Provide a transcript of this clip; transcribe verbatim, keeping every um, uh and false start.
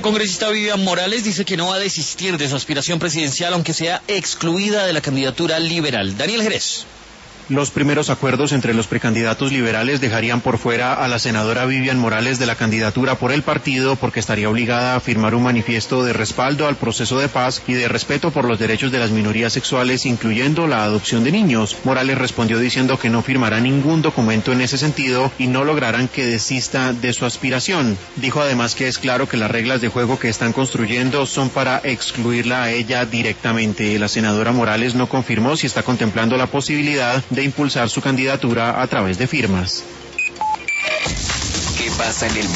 La congresista Vivian Morales dice que no va a desistir de su aspiración presidencial, aunque sea excluida de la candidatura liberal. Daniel Jerez. Los primeros acuerdos entre los precandidatos liberales dejarían por fuera a la senadora Vivian Morales de la candidatura por el partido, porque estaría obligada a firmar un manifiesto de respaldo al proceso de paz y de respeto por los derechos de las minorías sexuales, incluyendo la adopción de niños. Morales respondió diciendo que no firmará ningún documento en ese sentido y no lograrán que desista de su aspiración. Dijo además que es claro que las reglas de juego que están construyendo son para excluirla a ella directamente. La senadora Morales no confirmó si está contemplando la posibilidad de impulsar su candidatura a través de firmas. ¿Qué pasa en el